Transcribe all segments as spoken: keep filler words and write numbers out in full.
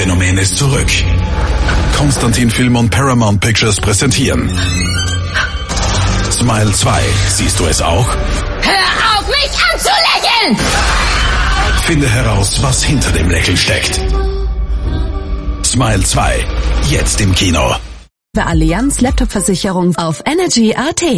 Phänomen ist zurück. Konstantin Film und Paramount Pictures präsentieren Smile zwei. Siehst du es auch? Hör auf, mich anzulächeln! Finde heraus, was hinter dem Lächeln steckt. Smile zwei. Jetzt im Kino. Bei Allianz Laptop-Versicherung auf Energy Punkt at.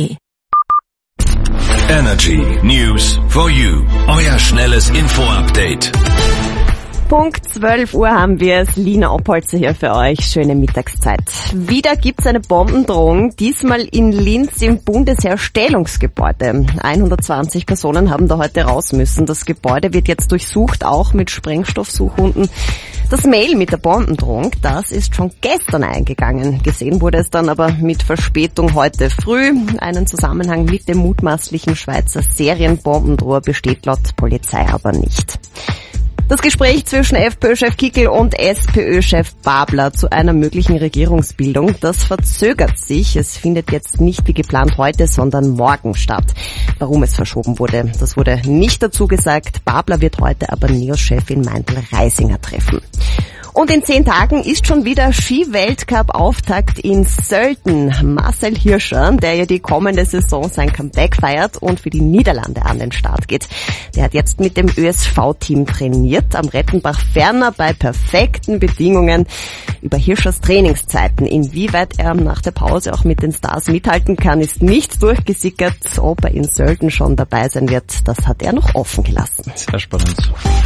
Energy News for You. Euer schnelles Info-Update. Punkt zwölf Uhr haben wir es. Lina Oppolzer hier für euch. Schöne Mittagszeit. Wieder gibt's eine Bombendrohung, diesmal in Linz im Bundesherstellungsgebäude. hundertzwanzig Personen haben da heute raus müssen. Das Gebäude wird jetzt durchsucht, auch mit Sprengstoffsuchhunden. Das Mail mit der Bombendrohung, das ist schon gestern eingegangen. Gesehen wurde es dann aber mit Verspätung heute früh. Einen Zusammenhang mit dem mutmaßlichen Schweizer Serienbombendroher besteht laut Polizei aber nicht. Das Gespräch zwischen FPÖ-Chef Kickl und SPÖ-Chef Babler zu einer möglichen Regierungsbildung, das verzögert sich. Es findet jetzt nicht wie geplant heute, sondern morgen statt. Warum es verschoben wurde, das wurde nicht dazu gesagt. Babler wird heute aber Neos-Chefin Meindl-Reisinger treffen. Und in zehn Tagen ist schon wieder Ski-Weltcup-Auftakt in Sölden. Marcel Hirscher, der ja die kommende Saison sein Comeback feiert und für die Niederlande an den Start geht. Der hat jetzt mit dem Ö S V-Team trainiert, am Rettenbach Ferner bei perfekten Bedingungen. Über Hirschers Trainingszeiten, inwieweit er nach der Pause auch mit den Stars mithalten kann, ist nicht durchgesickert. Ob er in Sölden schon dabei sein wird, das hat er noch offen gelassen. Sehr spannend.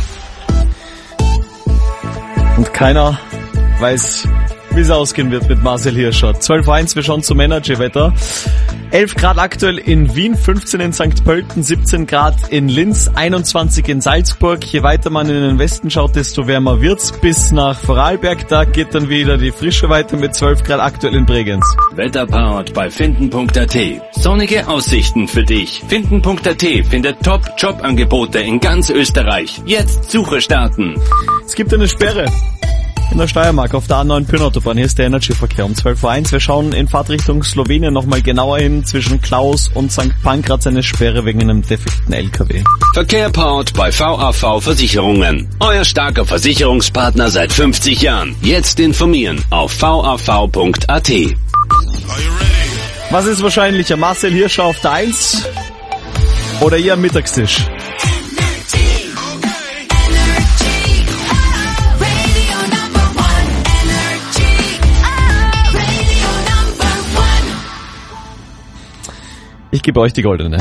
Und keiner weiß, wie es ausgehen wird mit Marcel Hirscher. zwölf Uhr eins, wir schauen zum Energy-Wetter. elf Grad aktuell in Wien, fünfzehn in Sankt Pölten, siebzehn Grad in Linz, einundzwanzig in Salzburg. Je weiter man in den Westen schaut, desto wärmer wird's. Bis nach Vorarlberg, da geht dann wieder die Frische weiter mit zwölf Grad aktuell in Bregenz. Wetterpowered bei Finden Punkt at. Sonnige Aussichten für dich. Finden Punkt at findet Top-Jobangebote in ganz Österreich. Jetzt Suche starten. Es gibt eine Sperre in der Steiermark auf der A neun Pyrnautobahn. Hier ist der Energy-Verkehr um zwölf Uhr eins. Wir schauen in Fahrtrichtung Slowenien nochmal genauer hin. Zwischen Klaus und Sankt Pankraz eine Sperre wegen einem defekten L K W. Verkehr powered bei V A V Versicherungen. Euer starker Versicherungspartner seit fünfzig Jahren. Jetzt informieren auf v a v punkt at. Was ist wahrscheinlicher? Marcel Hirscher auf der eins oder ihr am Mittagstisch? Ich gebe euch die goldene.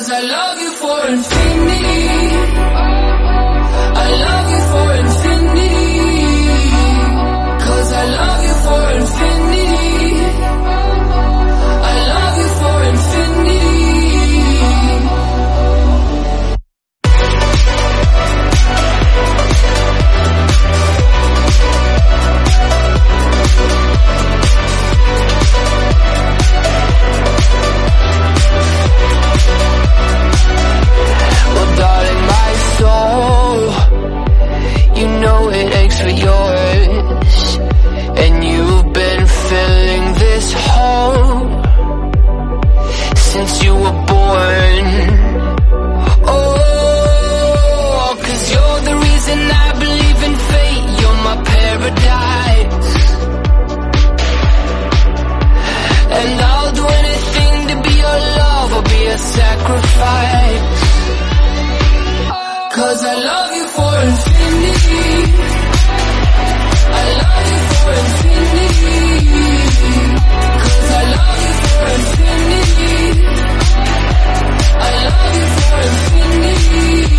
'Cause I love you for infinity. I love you for infinity. 'Cause I love you for infinity. I love you for infinity. Well, darling, my soul, you know it aches for yours, and you've been filling this hole since you were born. Oh, 'cause you're the reason I believe in fate. You're my paradise, and I'll do anything to be your love or be a sacrifice. 'Cause I love you for infinity. I love you for infinity. 'Cause I love you for infinity. I love you for infinity.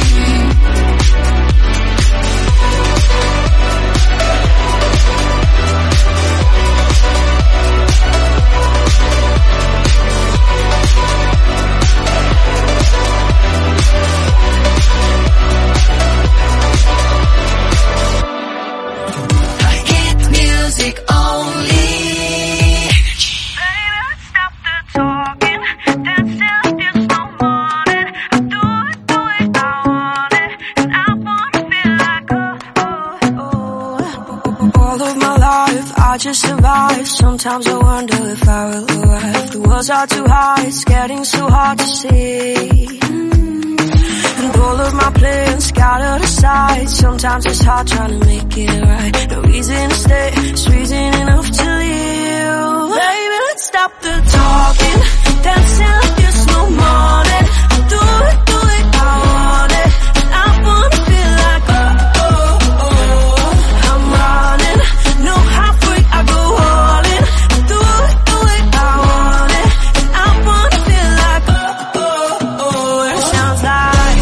Music only. Baby, stop the talking. Dance till there's no morning. I do it the way I want it, and I wanna feel like oh, oh, oh. All of my life, I just survive. Sometimes I wonder if I will arrive. The walls are too high, it's getting so hard to see. And all of my plans scattered aside. Sometimes it's hard trying to make it right. No reason to stay, it's reason enough to leave. Baby, let's stop the talking. Dancing like there's no morning. I do it the way I want it, and I wanna feel like oh, oh, oh. I'm running, no halfway, I go all in. I do it the way I want it, and I wanna feel like oh, oh, oh. And it sounds like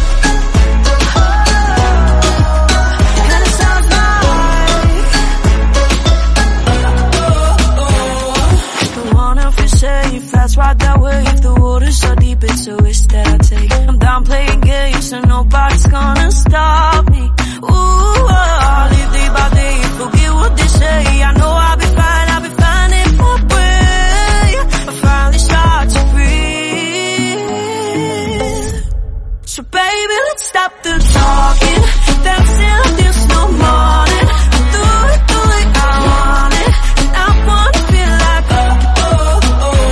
that's right that way. If the water's so deep, it's a risk that I take. I'm down playing games, so nobody's gonna stop me. Ooh, I'll live day by day, forget what they say. I know I'll be fine, I'll be fine in my way. I finally start to breathe. So baby, let's stop the talking. Dancing like there's no morning. I do it the way I want it, and I wanna feel like oh, oh, oh.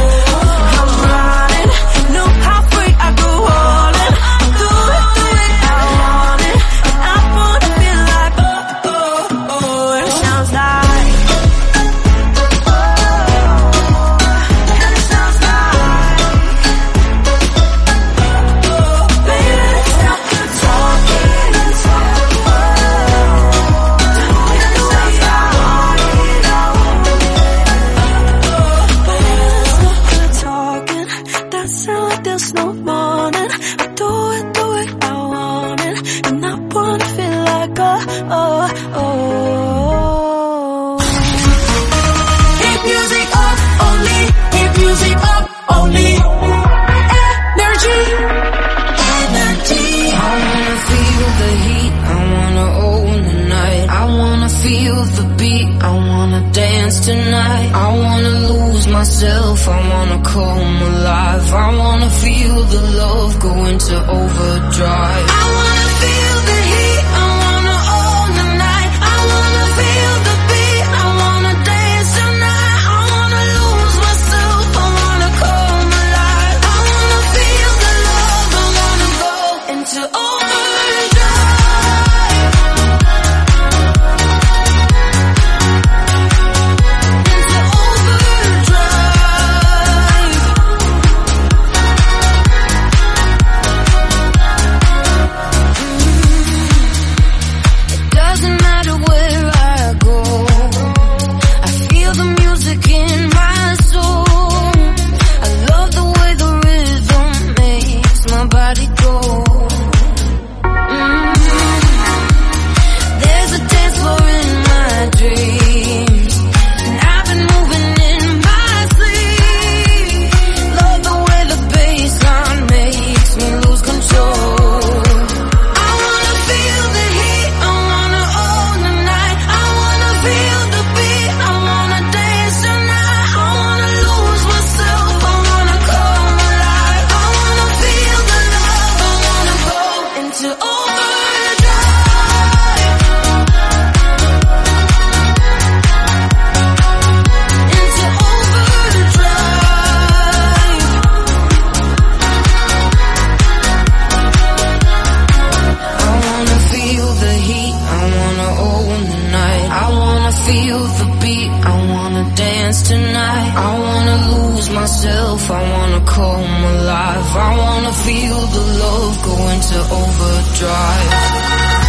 Tonight, I wanna lose myself, I wanna come alive. I wanna feel the love go into overdrive. I wanna feel the heat, I wanna own the night. I wanna feel the beat, I wanna dance tonight. I wanna lose myself, I wanna come alive. I wanna feel the love, I wanna go into overdrive. I wanna come alive. I wanna feel the love go into overdrive.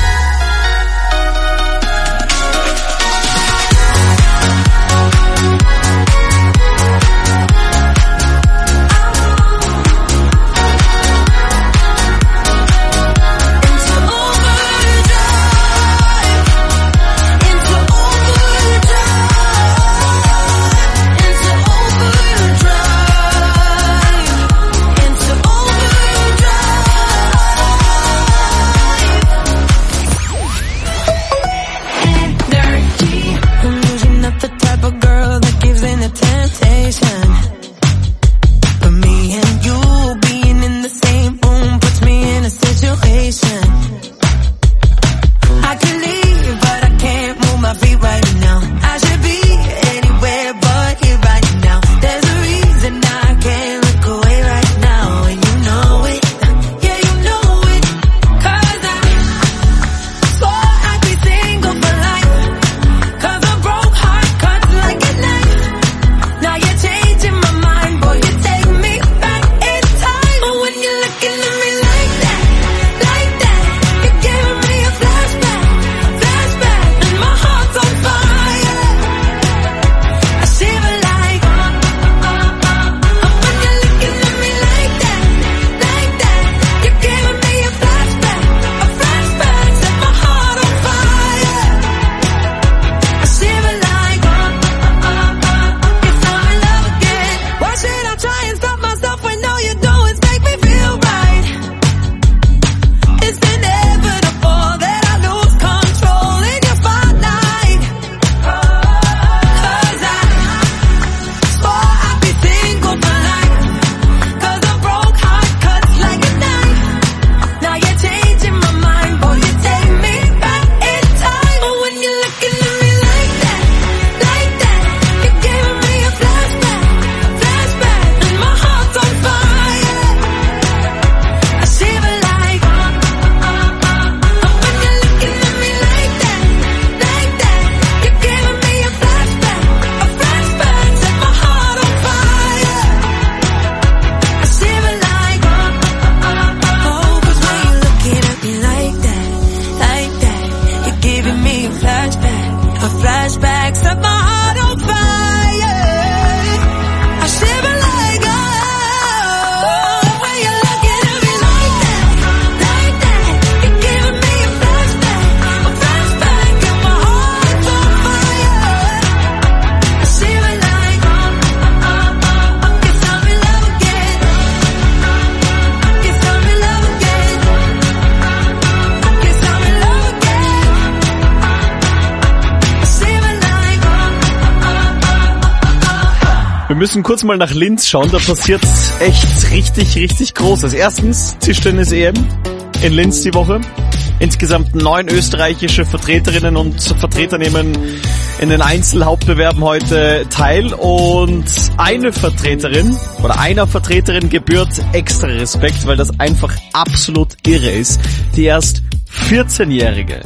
Wir müssen kurz mal nach Linz schauen, da passiert echt richtig, richtig Großes. Erstens Tischtennis-E M in Linz die Woche. Insgesamt neun österreichische Vertreterinnen und Vertreter nehmen in den Einzelhauptbewerben heute teil und eine Vertreterin oder einer Vertreterin gebührt extra Respekt, weil das einfach absolut irre ist. Die erst vierzehnjährige.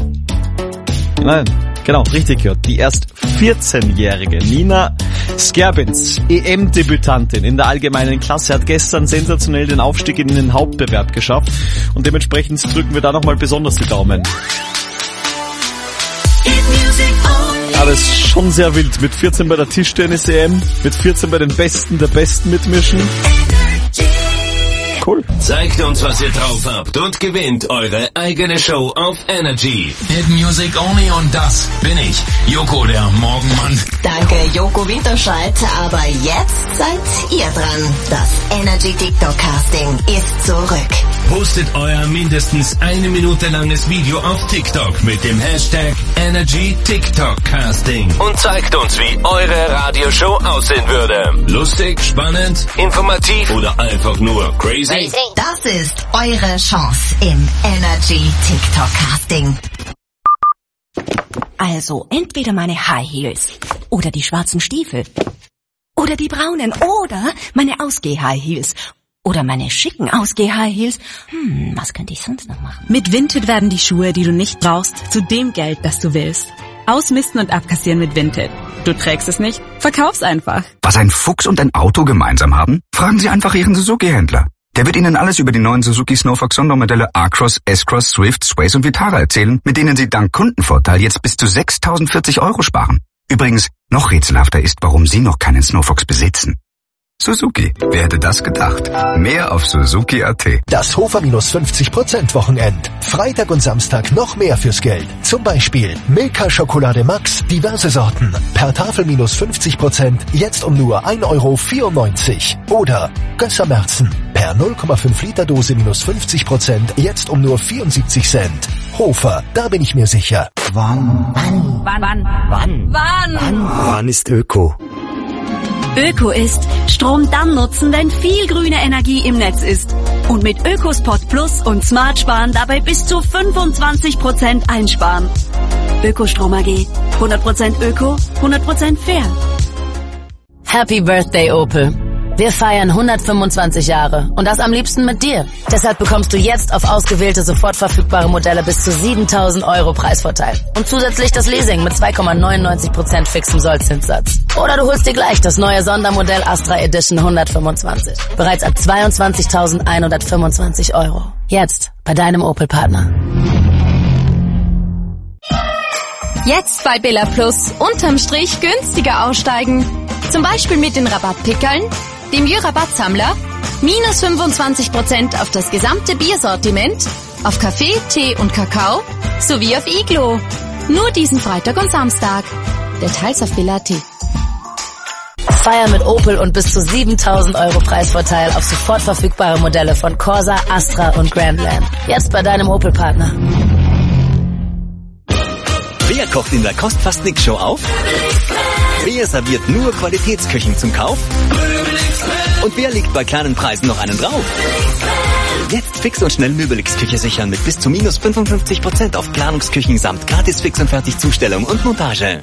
Nein, genau, richtig gehört. Die erst vierzehnjährige Nina Skerbins, E M-Debütantin in der allgemeinen Klasse, hat gestern sensationell den Aufstieg in den Hauptbewerb geschafft und dementsprechend drücken wir da nochmal besonders die Daumen. Aber es ist schon sehr wild, mit vierzehn bei der Tischtennis-E M, mit vierzehn bei den Besten der Besten mitmischen. Cool. Zeigt uns, was ihr drauf habt und gewinnt eure eigene Show auf Energy. Hit Music Only und das bin ich, Joko, der Morgenmann. Danke, Joko Winterscheid. Aber jetzt seid ihr dran. Das Energy TikTok Casting ist zurück. Postet euer mindestens eine Minute langes Video auf TikTok mit dem Hashtag Energy TikTok Casting und zeigt uns, wie eure Radioshow aussehen würde. Lustig, spannend, informativ oder einfach nur crazy? Das ist eure Chance im Energy TikTok Casting. Also entweder meine High Heels oder die schwarzen Stiefel oder die braunen oder meine Ausgeh-High Heels oder meine schicken Ausgeh-High Heels. Hm, was könnte ich sonst noch machen? Mit Vinted werden die Schuhe, die du nicht brauchst, zu dem Geld, das du willst. Ausmisten und abkassieren mit Vinted. Du trägst es nicht? Verkauf's einfach. Was ein Fuchs und ein Auto gemeinsam haben? Fragen Sie einfach Ihren Suzuki-Händler. Der wird Ihnen alles über die neuen Suzuki Snowfox Sondermodelle A-Cross, S-Cross, Swift, Sways und Vitara erzählen, mit denen Sie dank Kundenvorteil jetzt bis zu sechstausendvierzig Euro sparen. Übrigens, noch rätselhafter ist, warum Sie noch keinen Snowfox besitzen. Suzuki. Wer hätte das gedacht? Mehr auf Suzuki Punkt at. Das Hofer minus fünfzig Prozent Wochenend. Freitag und Samstag noch mehr fürs Geld. Zum Beispiel Milka Schokolade Max, diverse Sorten. Per Tafel minus fünfzig Prozent, jetzt um nur ein Euro vierundneunzig. Oder Gösser Märzen. Per null Komma fünf Liter Dose minus fünfzig Prozent, jetzt um nur vierundsiebzig Cent. Hofer, da bin ich mir sicher. Wann? Wann? Wann? Wann? Wann? Wann? Wann? Wann ist Öko? Öko ist Strom dann nutzen, wenn viel grüne Energie im Netz ist. Und mit Ökospot Plus und Smart Sparen dabei bis zu fünfundzwanzig Prozent einsparen. Ökostrom A G. hundert Prozent Öko, hundert Prozent fair. Happy Birthday, Opel. Wir feiern hundertfünfundzwanzig Jahre und das am liebsten mit dir. Deshalb bekommst du jetzt auf ausgewählte sofort verfügbare Modelle bis zu siebentausend Euro Preisvorteil. Und zusätzlich das Leasing mit zwei Komma neunundneunzig Prozent fixem Sollzinssatz. Oder du holst dir gleich das neue Sondermodell Astra Edition hundertfünfundzwanzig. Bereits ab zweiundzwanzigtausendeinhundertfünfundzwanzig Euro. Jetzt bei deinem Opel-Partner. Jetzt bei Billa Plus unterm Strich günstiger aussteigen. Zum Beispiel mit den Rabattpickeln, dem Jö-Rabattsammler, minus fünfundzwanzig Prozent auf das gesamte Biersortiment, auf Kaffee, Tee und Kakao sowie auf Iglo. Nur diesen Freitag und Samstag. Details auf Billa Punkt at. Feier mit Opel und bis zu siebentausend Euro Preisvorteil auf sofort verfügbare Modelle von Corsa, Astra und Grandland. Jetzt bei deinem Opel-Partner. Wer kocht in der Kost fast nix Show auf? Wer serviert nur Qualitätsküchen zum Kauf? Und wer legt bei kleinen Preisen noch einen drauf? Jetzt fix und schnell Möbelix Küche sichern mit bis zu minus fünfundfünfzig Prozent auf Planungsküchen samt gratis Fix und Fertig Zustellung und Montage.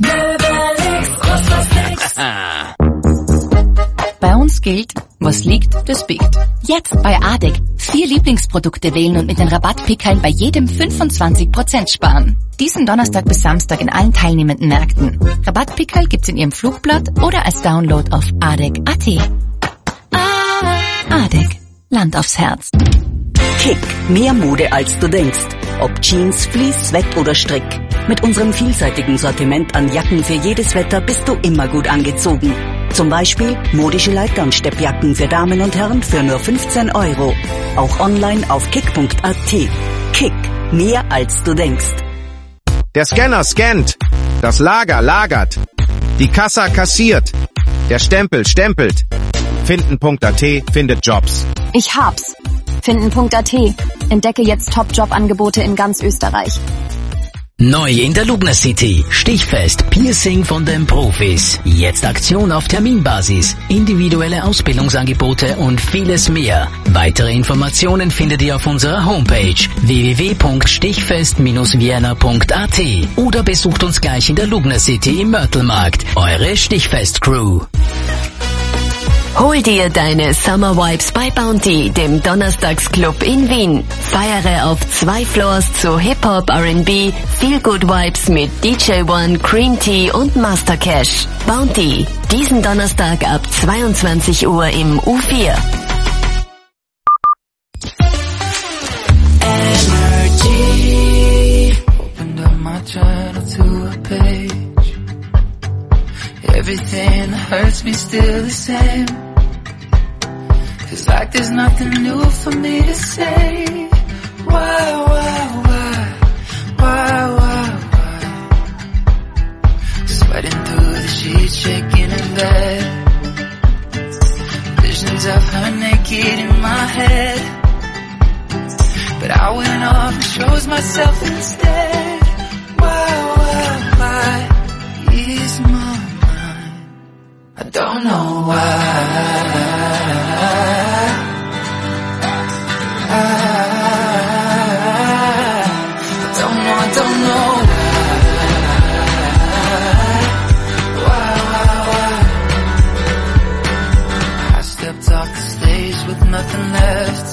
Bei uns gilt, was liegt, das biegt. Jetzt bei A D E C vier Lieblingsprodukte wählen und mit den Rabattpickeln bei jedem fünfundzwanzig Prozent sparen. Diesen Donnerstag bis Samstag in allen teilnehmenden Märkten. Rabattpickel gibt's in Ihrem Flugblatt oder als Download auf A D E C Punkt at. A D E C. Land aufs Herz. Kick. Mehr Mode als du denkst. Ob Jeans, Fleece, Sweat oder Strick. Mit unserem vielseitigen Sortiment an Jacken für jedes Wetter bist du immer gut angezogen. Zum Beispiel modische Leitern-Steppjacken für Damen und Herren für nur fünfzehn Euro. Auch online auf kick punkt at. Kick. Mehr als du denkst. Der Scanner scannt. Das Lager lagert. Die Kassa kassiert. Der Stempel stempelt. Finden Punkt at findet Jobs. Ich hab's. Finden Punkt at. Entdecke jetzt Top-Job-Angebote in ganz Österreich. Neu in der Lugner City. Stichfest Piercing von den Profis. Jetzt Aktion auf Terminbasis. Individuelle Ausbildungsangebote und vieles mehr. Weitere Informationen findet ihr auf unserer Homepage w w w punkt stichfest vienna punkt at oder besucht uns gleich in der Lugner City im Mörtelmarkt. Eure Stichfest-Crew. Hol dir deine Summer Vibes bei Bounty, dem Donnerstagsclub in Wien. Feiere auf zwei Floors zu Hip-Hop, R and B, Feel Good Vibes mit D J One, Cream Tea und Master Cash. Bounty, diesen Donnerstag ab zweiundzwanzig Uhr im U vier. Energy. Opened up my journal to a page. Everything that hurts me still the same. Feels like there's nothing new for me to say. Why, why, why, why, why, why? Sweating through the sheets, shaking in bed. Visions of her naked in my head. But I went off and chose myself instead. Why, why, why is my I don't know why. I, I don't know, I don't know why. Why, why, why? I stepped off the stage with nothing left.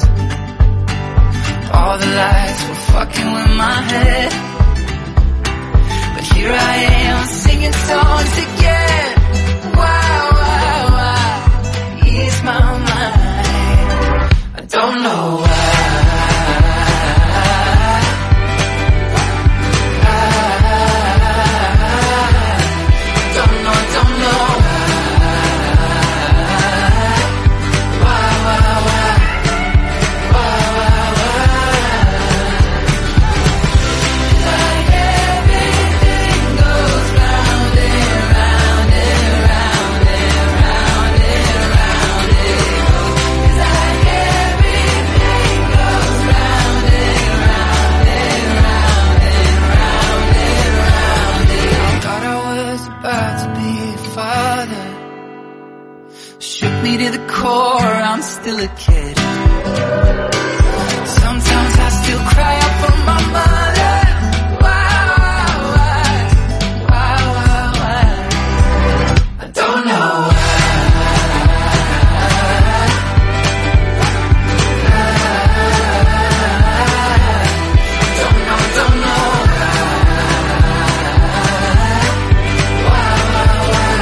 All the lights were fucking with my head. But Here I am singing songs again. Why, why, why? Ease my mind. I don't know why. To the core, I'm still a kid. Sometimes I still cry out for my mother. Why, why, why, why, why, why? I don't know why. Don't know, don't know why. Why, why, why?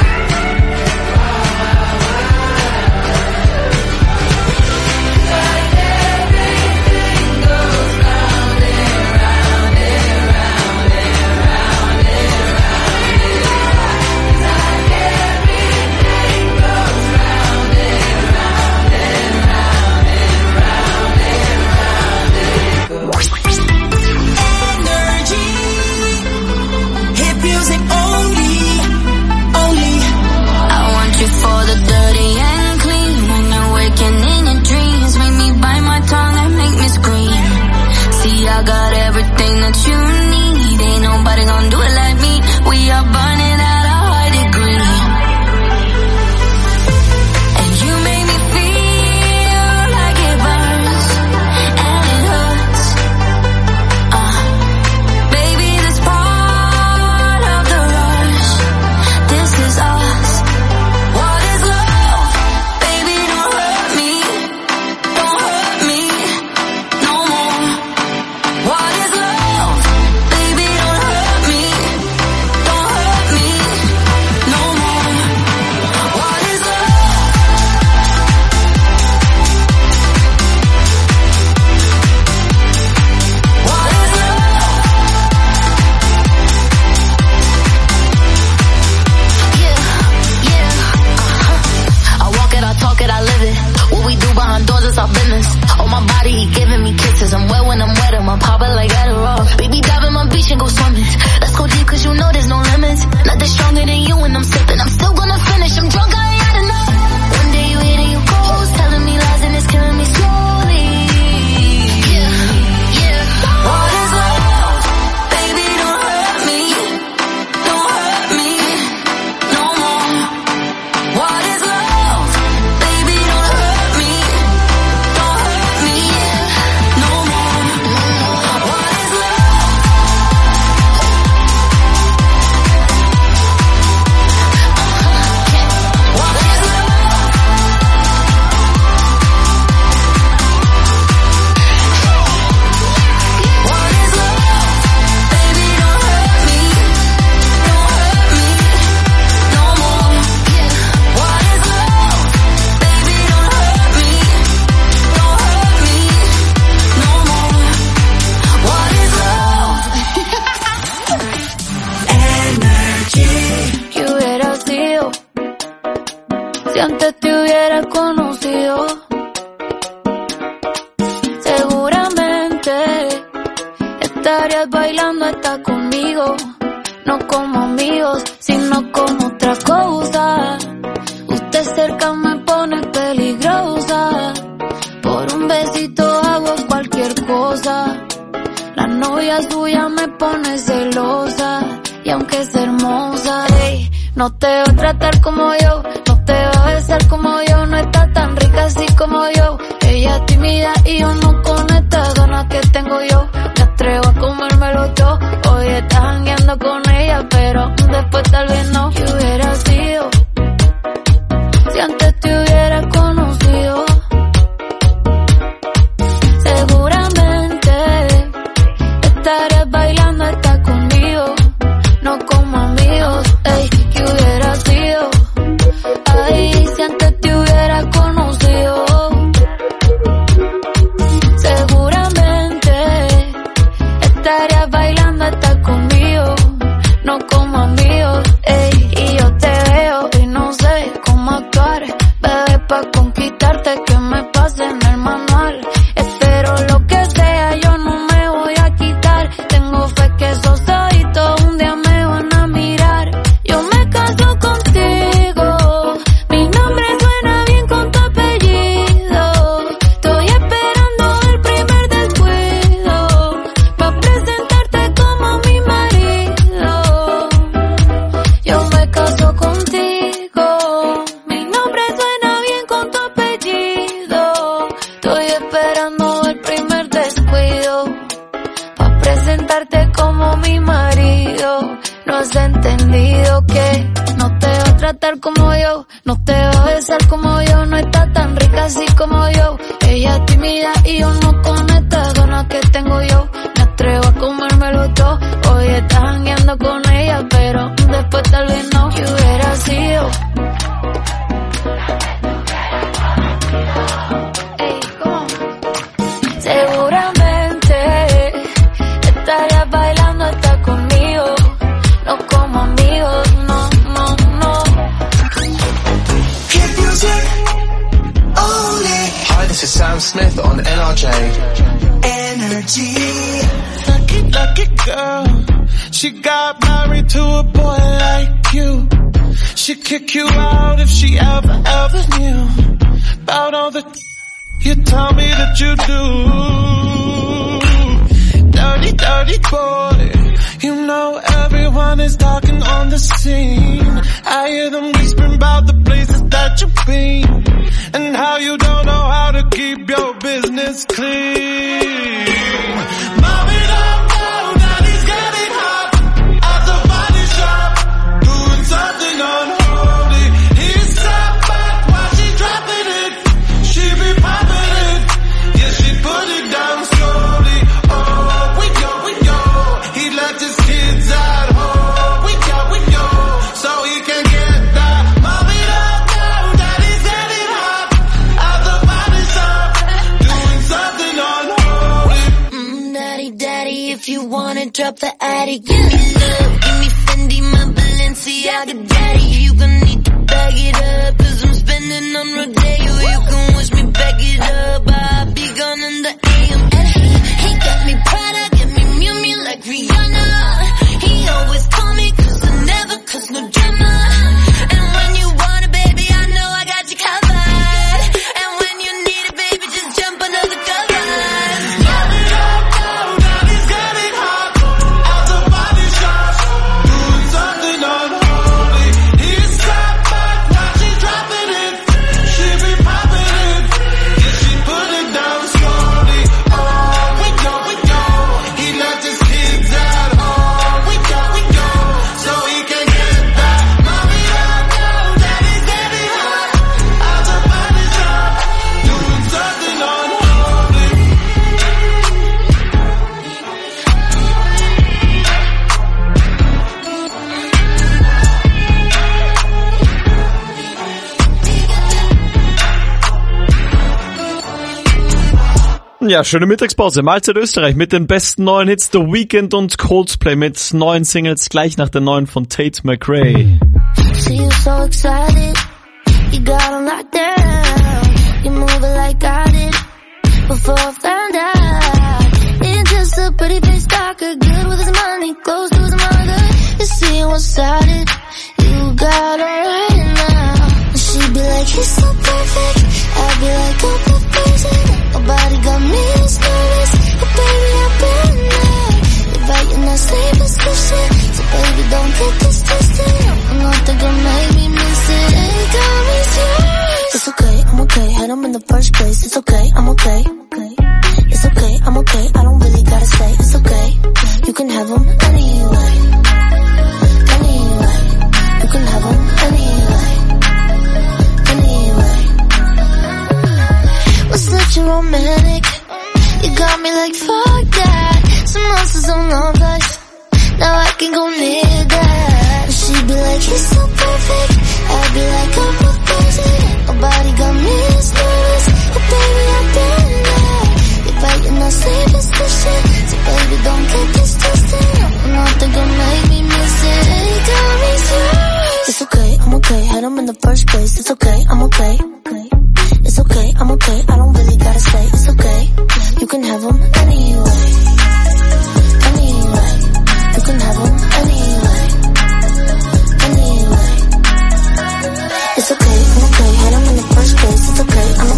I got everything that you need. Ain't nobody gonna do it like me. We are burning at a high degree. And you make me feel like it burns and it hurts. Uh, baby, this part of the rush. This is us. What is love? Baby, don't hurt me. Don't hurt me no more. What is love? Baby, don't hurt me. Don't hurt me no more. What is love? What is love? Yeah, yeah, uh-huh. I walk it, I talk it, I live it. What we do behind doors is our business. On my body, he giving me kisses. I'm wet when I'm wet, I'm popping like Adderall. Baby, dive in my beach and go swimming. Let's go deep cause you know there's no limits. Nothing stronger than you when I'm sipping. I'm still gonna finish, I'm drunk, I ain't had enough. One day you hit and you ghost, telling me lies and it's killing me slowly. Yeah, yeah. What is love? Baby, don't hurt me. Don't hurt me no more. What is love? Baby, don't hurt me. Don't hurt me no more. What is love? What is love? What is love? Baby, don't hurt me. Don't hurt me no more. What is love? Baby, don't hurt me. Don't hurt me no more. What is love? Energy. ¿Qué hubiera sido si antes te hubiera conocido? Seguramente estarías bailando hasta conmigo, no como amigos, sino como otra cosa. Usted cerca me pone peligrosa. Por un besito hago cualquier cosa. La novia suya me pone celosa. Y aunque es hermosa, ey, no te va a tratar como yo, no te va a besar como yo, no está tan rica así como yo. Ella es tímida y yo no con estas ganas que tengo yo. Me atrevo a comérmelo yo. Hoy estás jangueando con ella, pero después tal vez no. ¿Qué hubiera sido si antes te hubiera conocido? Seguramente estarías bailando hasta conmigo, no con entendido que no te va a tratar como yo, no te va a besar como yo, no está tan rica así como yo. Ella es tímida y yo no con estas ganas que tengo yo. Me atrevo a comérmelo todo. Hoy estás jangueando con ella, pero después tal vez no. Que hubiera sido. Ey, ¿cómo? Seguramente estarías bailando hasta conmigo, no como amigos, no, no, no. Hit music only. Hi, this is Sam Smith on N R J. Energy. Lucky, lucky girl. She got married to a boy like you. She'd kick you out if she ever, ever knew about all the you tell me that you do. Dirty, dirty boy. You know everyone is talking on the scene. I hear them whispering about the places that you've been and how you don't know how to keep your business clean. Mom it up now, daddy's getting hot at the body shop, doing something unholy. He's sat back while she's dropping it. She be popping it, yeah, she put it down slowly. Oh, we go, we go. He left his kids at home. We go, we go, so he can get that. Mom it up now, daddy's getting hot at the body shop, doing something unholy. Mm, daddy, daddy, if you wanna drop the attic, give me love, give me Fendi, my Balenciaga, daddy. You gonna need to bag it up, cause I'm spending on Rodeo. You can wish me back it up, I'll be gone in the A M. And he, he got me Prada, get me Miu Miu like Rihanna. He always call me cause I never cause no drama. And when you want it, baby, I know I got you covered. And when you need it, baby, just jump under the covers. Mom it up now, daddy's getting hot at the body shop, doing something unholy. He's sat back while she's dropping it. She be popping it, yeah, she put it down slowly. Oh, we go, we go. He left his kids at home. We go, we go, so he can get that. Mom it up now, daddy's getting hot at the body shop, doing something unholy. Ja, schöne Mittagspause. Mahlzeit Österreich mit den besten neuen Hits The Weeknd und Coldplay mit neuen Singles gleich nach der neuen von Tate McRae. See you so excited, you got on locked down. You move it like I did before I found out. It's just a pretty face stalker, good with his money, close to his mother. You see what's started, you got her right now. And she be like, he's so perfect, I be like, oh, perfect. Nobody got me as nervous, but baby I've been there. You're right in that same position, so baby don't get this twisted. I'm not the girl make me miss it, ain't got me serious. It's okay, I'm okay, had him in the first place. It's okay, I'm okay. It's okay, I'm okay, I don't really gotta say. It's okay, you can have him anyway. Anyway, you can have him anyway. Anyway, was such a romantic. You got me like fuck that. Some monsters on love life. Now I can go near that. She be like, he's so perfect. I'd be like, I'm proposing. Nobody got me as nervous, but baby I've been there. You're right in that same position, so baby don't get this twisted. I'm not the girl make me miss it, ain't got me serious. It's okay, I'm okay, had him in the first place. It's okay, I'm okay. It's okay, I'm okay, I don't really gotta say. It's okay, you can have him anyway. Anyway, you can have him anyway. Anyway, it's okay, I'm okay, had him in the first place. It's okay, I'm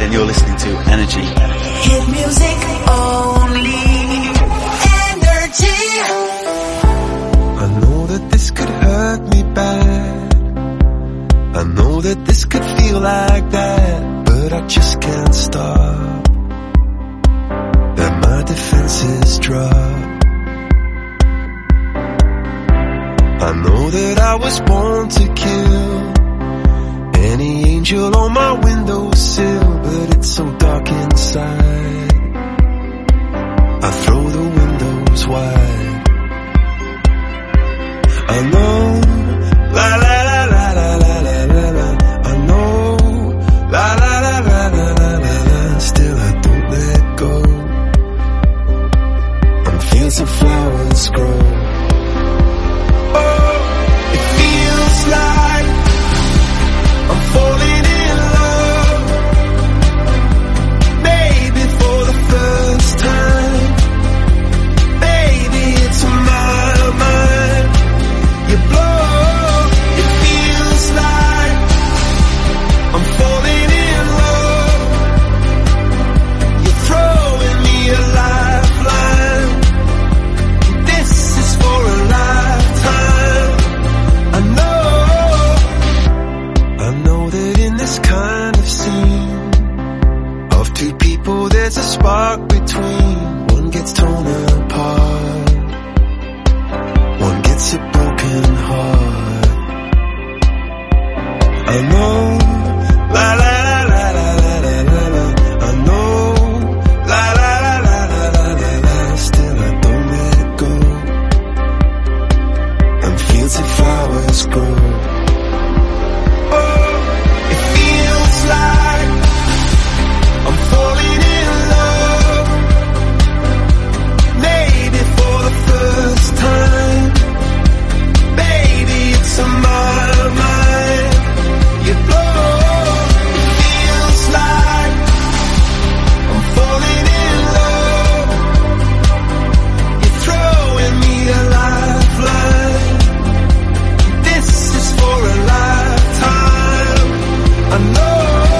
and you're listening to Energy. Hit music only. Energy. I know that this could hurt me bad. I know that this could feel like that, but I just can't stop. And my defenses drop. I know that I was born to kill any angel on my windowsill, but it's so dark inside. I throw the windows wide. I know, la la la la la la la la la. I know, la la la la la la la la. Still I don't let go. I'm fields of flowers grow. Oh, it feels like I'm falling in love. Maybe for the first time. Baby, it's on my mind. You blow, it feels like I'm falling in love. You're throwing me a lifeline. This is for a lifetime. I know, I know that in this kind of scene of two people there's a spark between. One gets torn apart, one gets a broken heart. I know, la la la la la la la la. I know, la la la la la la la la. Still I don't let go. And fields of flowers grow. Oh, it feels like I'm falling in love. Maybe for the first time. Baby, it's on my mind. You blow, it feels like I'm falling in love. You're throwing me a lifeline. This is for a lifetime. I know.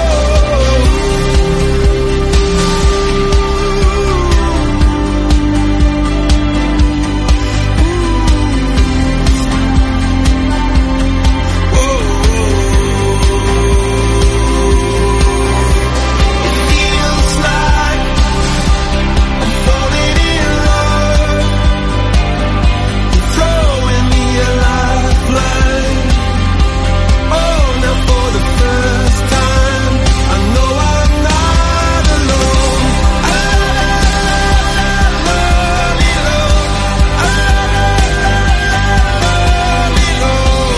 Feels like I'm falling in love. You're throwing me a lifeline. Oh, now for the first time, I know I'm not alone. I love you, I love you,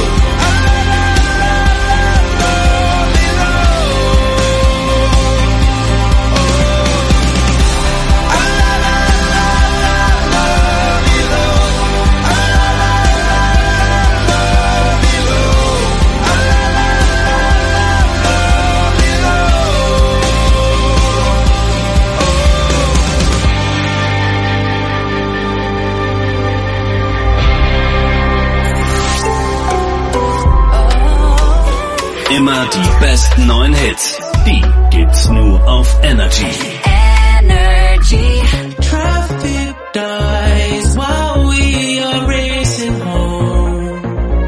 Immer die besten neuen Hits. Die gibt's nur auf Energy. Energy. Traffic dies while we are racing home.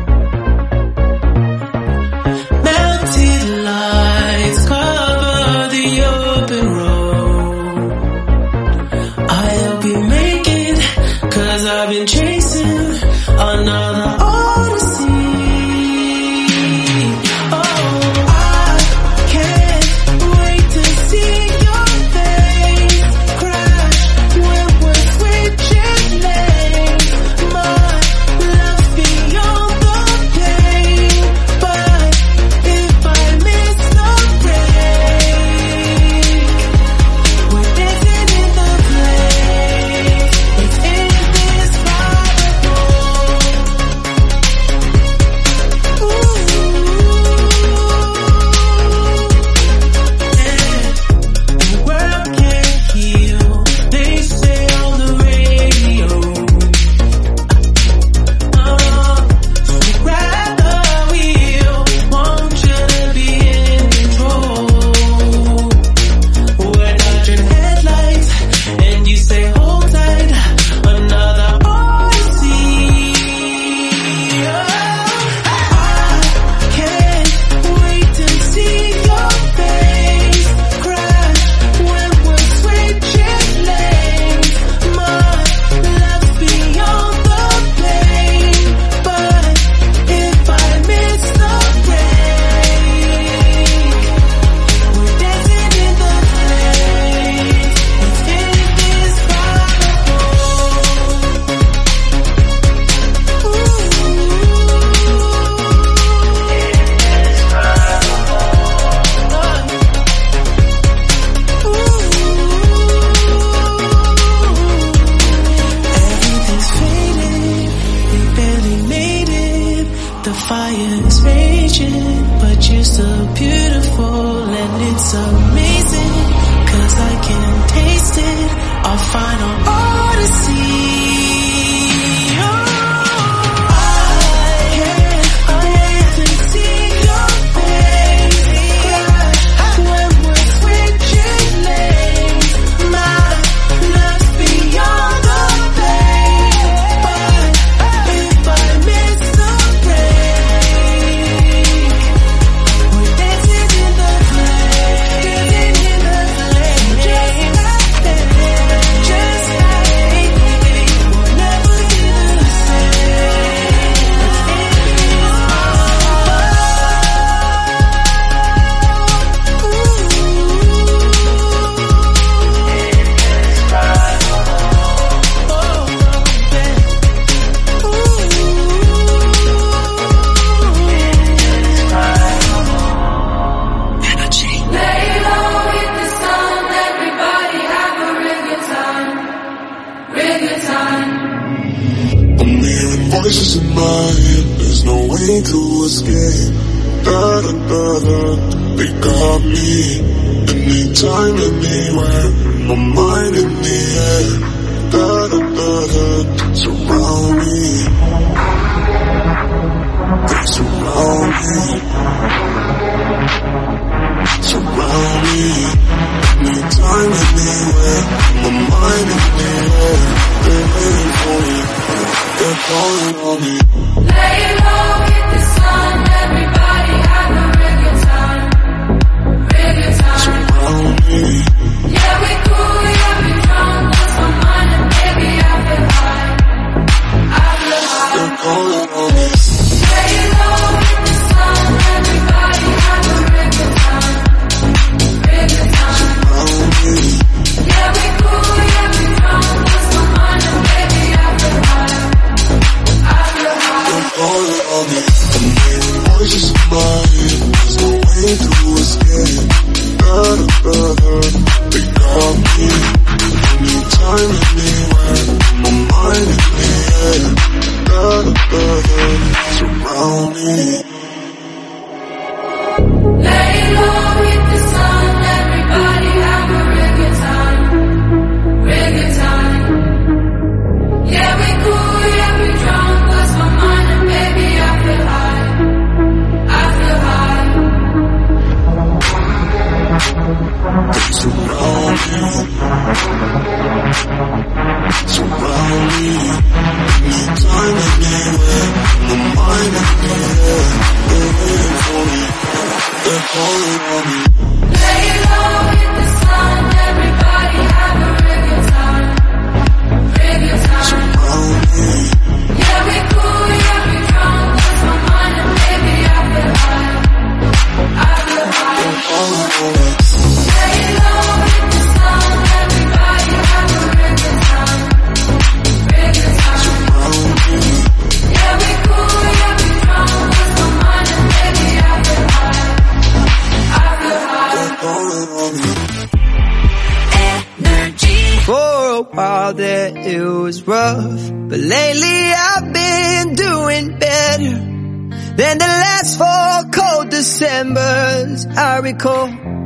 Melted lights cover the open road. I'll be making, cause I've been chasing another odyssey. Oh, I can't wait to see your our final odyssey. Voices in my head, there's no way to escape. Da da da da, they got me. Anytime, anywhere, my mind in the air. Da da da da, surround me. They surround me. Surround me. Anytime, anywhere, my mind in the air. They're waiting for me. They're calling on me. Lay low, hit the sun, everybody have a real good time. Real good time. Surround me. Yeah, we cool, yeah, we drunk, lost my mind and baby I feel high. I feel high. They're calling on me. Lay low, hit the sun, everybody have a real good time. Real good time. Surround me. Yeah, we cool, yeah, we drunk, lost my mind and baby I feel high. Calling on me. I'm hearing voices in my head. There's no way to escape. Da da da da. They got me. Anytime, anywhere. My mind in the air. Da da da da. Surround me. Lay low, hit the sun. Everybody have a real good time. Real good time. Yeah, we cool, yeah, we drunk. Lost my mind and baby I feel high. I feel high. They surround me. Surround me. Anytime, anywhere. My mind in the air. They're waiting for me. They're calling on me. Lay low, hit the sun. Everybody have a real good time. Real good time. Surround me. Yeah, we cool, yeah, we drunk. Lost my mind and baby I feel high. I feel high. They're calling on me. Lay low, hit the sun. Everybody have a real good time. Real good time. Surround me. Yeah, we cool, yeah, we drunk. Lost my mind and baby I feel high. I feel high. They're calling on me. For a while there it was rough, but lately I've been doing better than the last four cold Decembers I recall.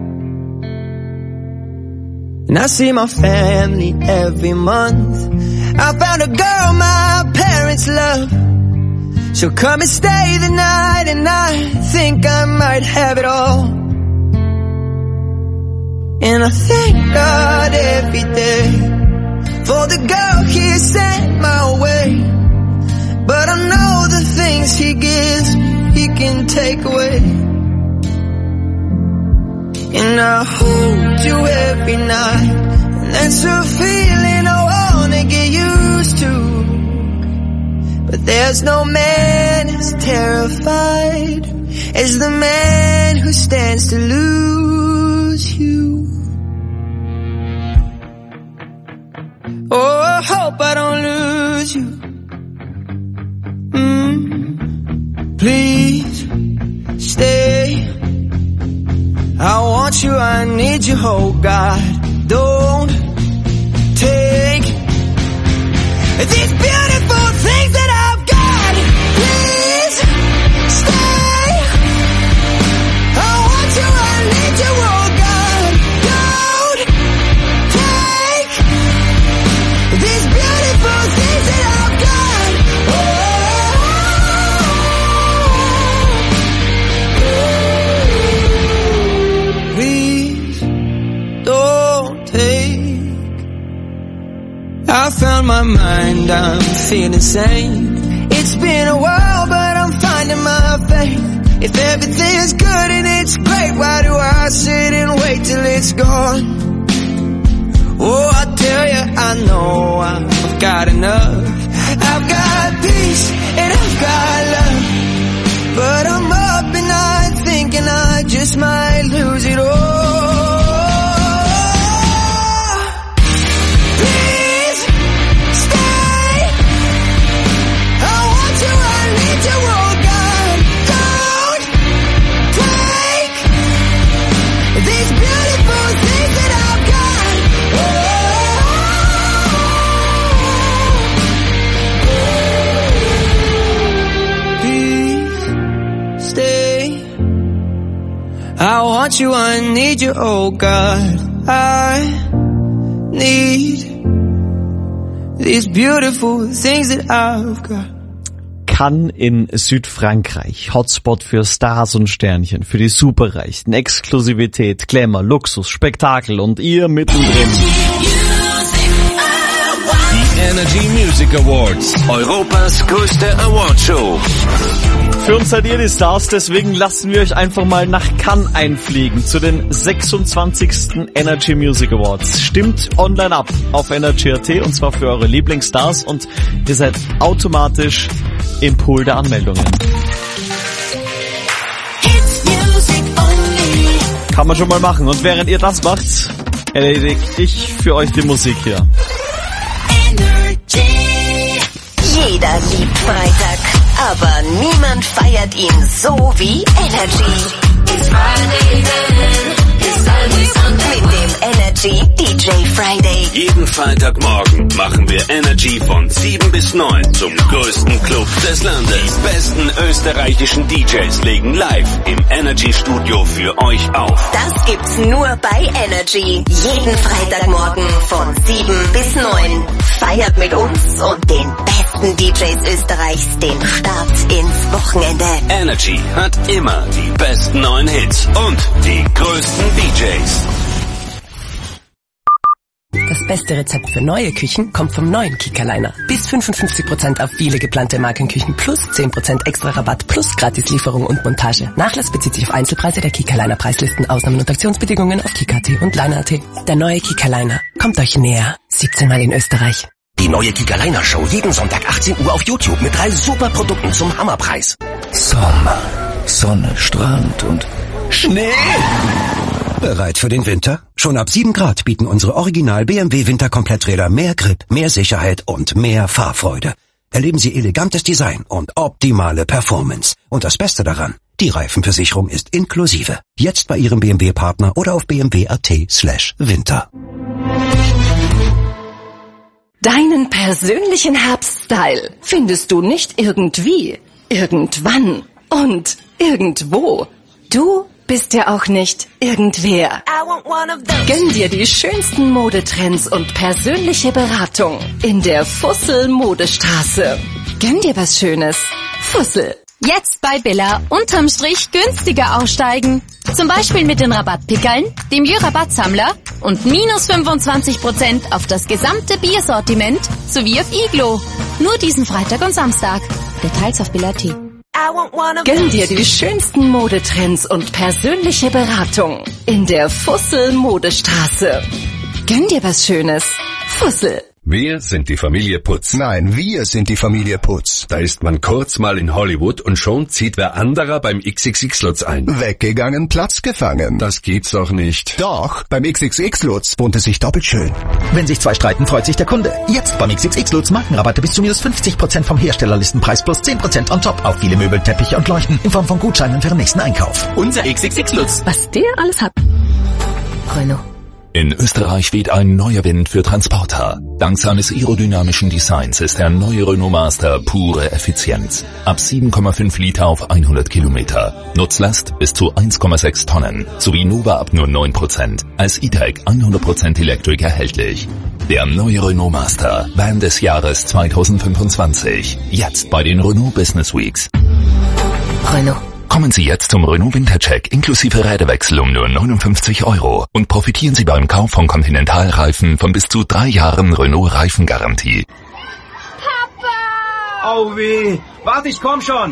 And I see my family every month. I found a girl my parents love. She'll come and stay the night, and I think I might have it all. And I thank God every day for the girl He sent my way. But I know the things He gives He can take away. And I hold you every night, and that's a feeling I wanna get used to. But there's no man as terrified as the man who stands to lose you. Oh, I hope I don't lose you. Mm, please stay. I want you, I need you, oh God. Don't take these beautiful things that I've got. Please stay. I want you, I need you, oh God. Don't take won't take. I found my mind, I'm feeling sane. It's been a while, but I'm finding my faith. If everything's good and it's great, why do I sit and wait till it's gone? Oh, I tell you, I know I've got enough. I've got peace and I've got love, but I'm up at night thinking I just might lose it all. Please stay. I want you, I need you, oh God. Don't take these beautiful things that I've got. Please stay. I want you, I need you, oh God. I need these beautiful things that I've got. Cannes in Südfrankreich. Hotspot für Stars und Sternchen, für die Superreichen. Exklusivität, Glamour, Luxus, Spektakel und ihr mittendrin. Die Energy Music Awards, Europas größte Awardshow. Für uns seid ihr die Stars, deswegen lassen wir euch einfach mal nach Cannes einfliegen zu den sechsundzwanzigsten Energy Music Awards. Stimmt online ab auf Energy Punkt at und zwar für eure Lieblingsstars und ihr seid automatisch im Pool der Anmeldungen. Kann man schon mal machen und während ihr das macht, erledige ich für euch die Musik hier. Jeder liebt Freitag, aber niemand feiert ihn so wie Energy. It's Friday then, it's Sunday, Sunday. Mit dem Energy D J Friday. Jeden Freitagmorgen machen wir Energy von sieben bis neun zum größten Club des Landes. Die besten österreichischen D Js legen live im Energy Studio für euch auf. Das gibt's nur bei Energy. Jeden Freitagmorgen von sieben bis neun. Feiert mit uns und den besten D Js Österreichs den Start ins Wochenende. Energy hat immer die besten neuen Hits und die größten D Js. Das beste Rezept für neue Küchen kommt vom neuen Kickerliner. Bis fünfundfünfzig Prozent auf viele geplante Markenküchen plus zehn Prozent extra Rabatt plus Gratislieferung und Montage. Nachlass bezieht sich auf Einzelpreise der Kickerliner Preislisten, Ausnahmen und Aktionsbedingungen auf Kicker Punkt at und Liner Punkt at. Der neue Kickerliner kommt euch näher. siebzehn Mal in Österreich. Die neue Kickerliner Show jeden Sonntag achtzehn Uhr auf YouTube mit drei super Produkten zum Hammerpreis. Sommer, Sonne, Strand und Schnee. Bereit für den Winter? Schon ab sieben Grad bieten unsere Original B M W Winterkompletträder mehr Grip, mehr Sicherheit und mehr Fahrfreude. Erleben Sie elegantes Design und optimale Performance. Und das Beste daran, die Reifenversicherung ist inklusive. Jetzt bei Ihrem B M W-Partner oder auf b m w punkt a t slash winter. Deinen persönlichen Herbststyle findest du nicht irgendwie, irgendwann und irgendwo. Du bist ja auch nicht irgendwer. Gönn dir die schönsten Modetrends und persönliche Beratung in der Fussel Modestraße. Gönn dir was Schönes. Fussel. Jetzt bei Billa unterm Strich günstiger aussteigen. Zum Beispiel mit den Rabattpickeln, dem Jö-Rabatt-Sammler und minus fünfundzwanzig Prozent auf das gesamte Biersortiment sowie auf Iglo. Nur diesen Freitag und Samstag. Details auf Billa Punkt at. Gönn dir die schönsten Modetrends und persönliche Beratung in der Fussel Modestraße. Gönn dir was Schönes. Fussel. Wir sind die Familie Putz. Nein, wir sind die Familie Putz. Da ist man kurz mal in Hollywood und schon zieht wer anderer beim X X X-Lutz ein. Weggegangen, Platz gefangen. Das gibt's doch nicht. Doch, beim X X X-Lutz wohnt es sich doppelt schön. Wenn sich zwei streiten, freut sich der Kunde. Jetzt beim X X X-Lutz Markenrabatte bis zu minus fünfzig Prozent vom Herstellerlistenpreis plus zehn Prozent on top auf viele Möbel, Teppiche und Leuchten in Form von Gutscheinen für den nächsten Einkauf. Unser X X X-Lutz. Was der alles hat. Renault. In Österreich weht ein neuer Wind für Transporter. Dank seines aerodynamischen Designs ist der neue Renault Master pure Effizienz. Ab sieben Komma fünf Liter auf hundert Kilometer. Nutzlast bis zu eins Komma sechs Tonnen. Sowie Nova ab nur neun Prozent. Als E-Tech hundert Prozent Electric erhältlich. Der neue Renault Master. Van des Jahres zweitausendfünfundzwanzig. Jetzt bei den Renault Business Weeks. Renault. Kommen Sie jetzt zum Renault Wintercheck inklusive Räderwechsel um nur neunundfünfzig Euro und profitieren Sie beim Kauf von Continental-Reifen von bis zu drei Jahren Renault Reifengarantie. Oh weh, warte, ich komm schon.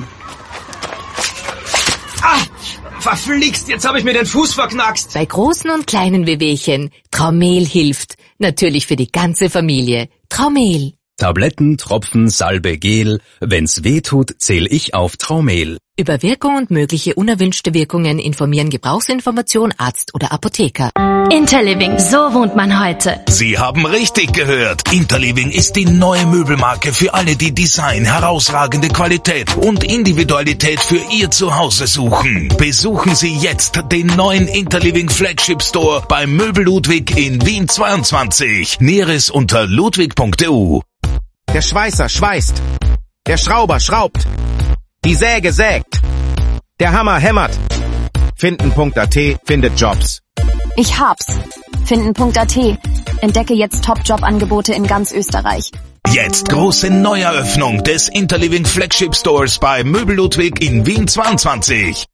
Ah, verflixt, jetzt habe ich mir den Fuß verknackst. Bei großen und kleinen Wehwehchen, Traumel hilft. Natürlich für die ganze Familie. Traumel. Tabletten, Tropfen, Salbe, Gel. Wenn's weh tut, zähl ich auf Traumel. Über Wirkung und mögliche unerwünschte Wirkungen informieren Gebrauchsinformation, Arzt oder Apotheker. Interliving, so wohnt man heute. Sie haben richtig gehört. Interliving ist die neue Möbelmarke für alle, die Design, herausragende Qualität und Individualität für Ihr Zuhause suchen. Besuchen Sie jetzt den neuen Interliving Flagship Store bei Möbel Ludwig in Wien zweiundzwanzig. Näheres unter ludwig punkt e u. Der Schweißer schweißt. Der Schrauber schraubt. Die Säge sägt. Der Hammer hämmert. Finden punkt a t findet Jobs. Ich hab's. Finden punkt a t. Entdecke jetzt Top-Job-Angebote in ganz Österreich. Jetzt große Neueröffnung des Interliving Flagship Stores bei Möbel Ludwig in Wien zweiundzwanzig.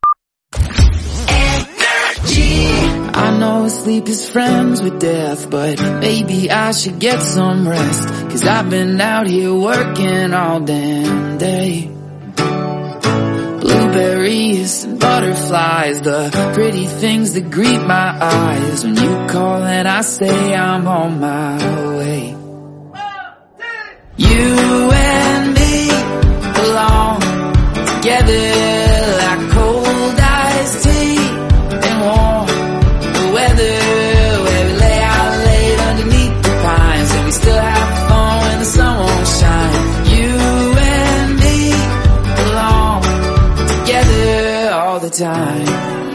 I know sleep is friends with death, but maybe I should get some rest, 'cause I've been out here working all damn day. Blueberries and butterflies, the pretty things that greet my eyes when you call and I say I'm on my way. You and me belong together like cold iced tea and warm weather, where we lay out late underneath the pines and we still have fun when the sun won't shine. You and me belong together all the time.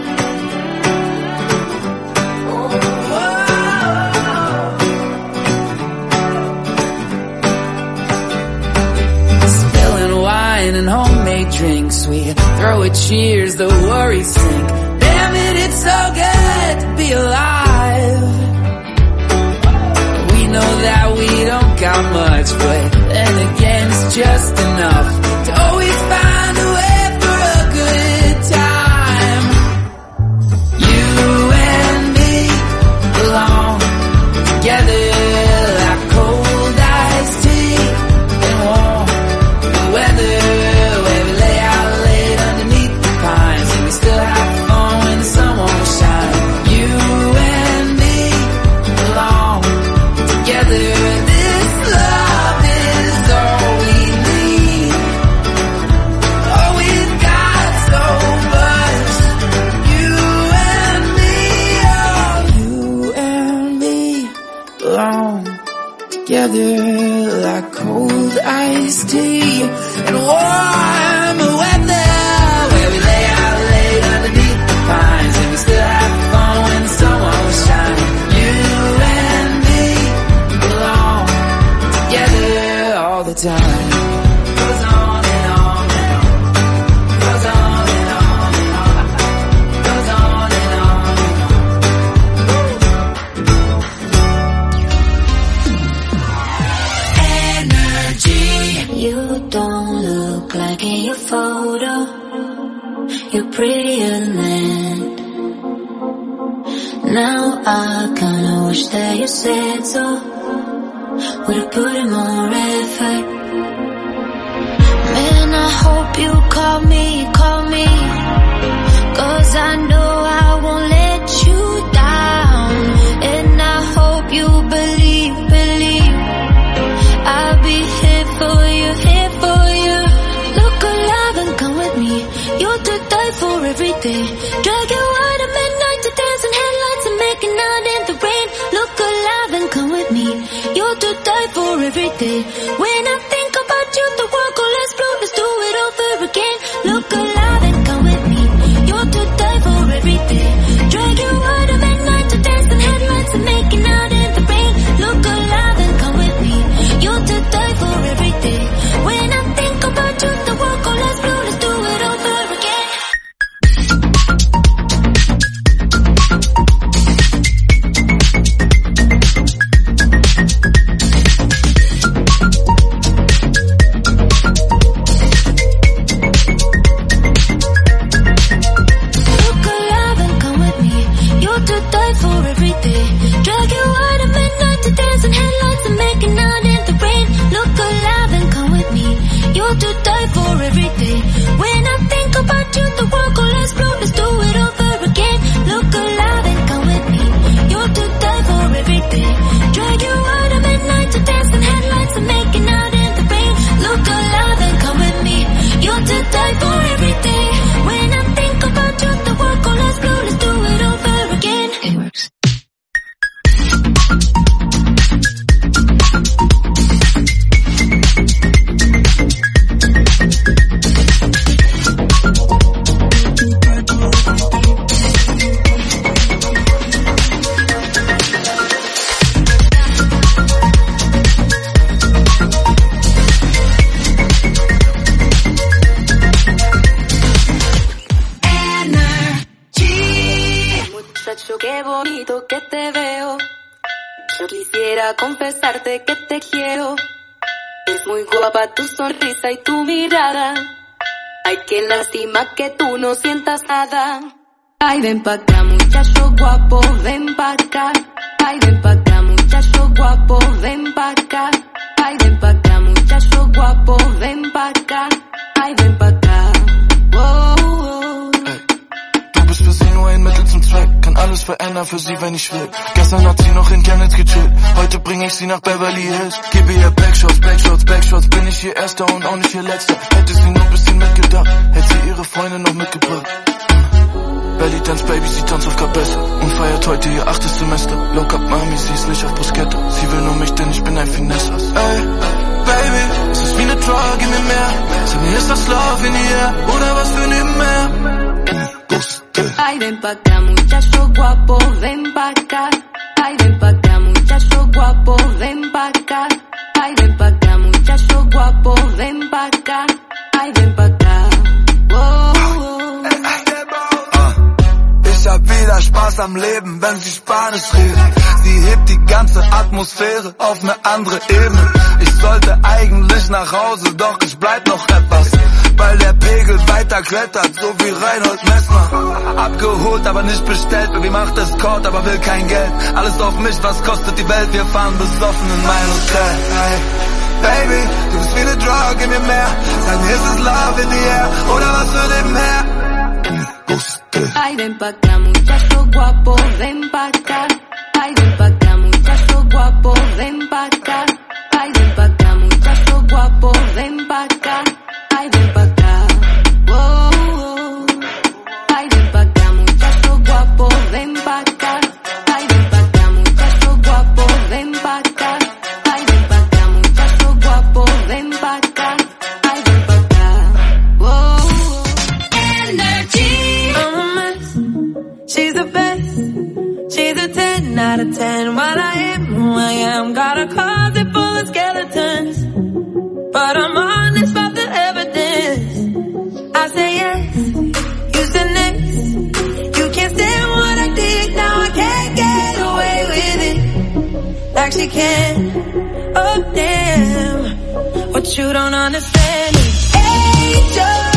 Spilling wine and homemade drinks, we throw a cheers, the worries sink. Damn it, it's so good to be alive. We know that we don't got much, but then again it's just enough to always find a way for a good time. You and me belong together like cold iced tea and warm weather, where we lay out late underneath the pines and we still have fun when the sun won't shine. You and me belong together. This love is all we need. Oh, we've got so much. You and me, oh, you and me belong together like cold iced tea and warm weather, where we lay out late underneath the pines and we still have fun when the sun won't shine. You and me belong together all the time. Goes on and on and on. Goes on and on and on. Goes on and on and on. Energy. You don't look like in your photo. You're prettier than. Now I kinda wish that you said so. Would've put in more effort. Man, I hope you call me, call me, 'cause I know I won't let you down. And I hope you believe, believe I'll be here for you, here for you. Look alive and come with me. You're to die for every day. Drag you out at midnight to dance in headlights and making out in the rain. Look alive and come with me. You're to die for every day. When I think about you, the world goes less blue. Let's do it over again. Look alive and come with me. You're to die for every day. Drag you out at midnight to dance in headlights and making out in the rain. Look alive and come with me. You're to die for every day. When I think about you, the world goes less blue. Let's do it over again. bonito que te veo. Yo quisiera confesarte que te quiero. Es muy guapa tu sonrisa y tu mirada. Ay, qué lástima que tú no sientas nada. Ay, ven pa' acá, muchacho guapo, ven pa' acá. Ay, ven pa' acá, muchacho guapo, ven pa' acá. Ay, ven pa' acá, muchacho guapo, ven pa' acá. Ay, ven pa' acá. Wow, wow. Hey. Du bist für sie nur ein Mittel zum Zweck. Kann alles verändern für sie, wenn ich will. Gestern hat sie noch in Chemnitz gechillt. Heute bring ich sie nach Beverly Hills. Gebe ihr Backshots, Backshots, Backshots. Bin ich ihr Erster und auch nicht ihr Letzter. Hätte sie nur ein bisschen mitgedacht, hätte sie ihre Freunde noch mitgebracht. Belly Dance Baby, sie tanzt auf Cabeza und feiert heute ihr achtes Semester. Low Cup Mami, sie ist nicht auf Bruschetta. Sie will nur mich, denn ich bin ein Finesse. Ey, Baby, es ist wie eine Drug, gib mir mehr. Sag mir, ist das Love in the air oder was für nebenher? Ay, ven pa' acá, muchacho guapo, ven pa' acá. Ay, ven pa' acá, muchacho guapo, ven pa' acá. Ay, ven pa' acá, muchacho guapo, ven pa' acá. Ay, ven pa' acá. Wow. Ich hab wieder Spaß am Leben, wenn sie Spanisch reden. Sie hebt die ganze Atmosphäre auf ne andere Ebene. Ich sollte eigentlich nach Hause, doch ich bleib noch etwas, weil der Pegel weiter klettert, so wie Reinhold Messner. Abgeholt, aber nicht bestellt, Baby macht Escort, aber will kein Geld. Alles auf mich, was kostet die Welt, wir fahren besoffen in mein Hotel. Hey, Baby, du bist wie ne Drug, gib mir mehr. Sag mir, ist es Love in the air oder was für nebenher? Ay, ven pa' acá, muchacho guapo, ven pa' acá. Ay, ven pa' acá, muchacho guapo, ven pa' acá. Ay, ven pa' acá, muchacho guapo, ven pa' acá. Ay, ven pa' acá. Wow. Ay, ven pa' acá, muchacho guapo, ven pa' acá. Ay, ven pa' acá, muchacho guapo, ven pa' acá. Ay, ven pa' acá, muchacho guapo, ven pa' acá. Ay, ven pa' acá. Wow. She's the best. She's a ten out of ten. While I am who I am, got a closet full of skeletons, but I'm honest about the evidence. I say yes, you say next. You can't stand what I did, now I can't get away with it like she can. Oh damn, what you don't understand is angel.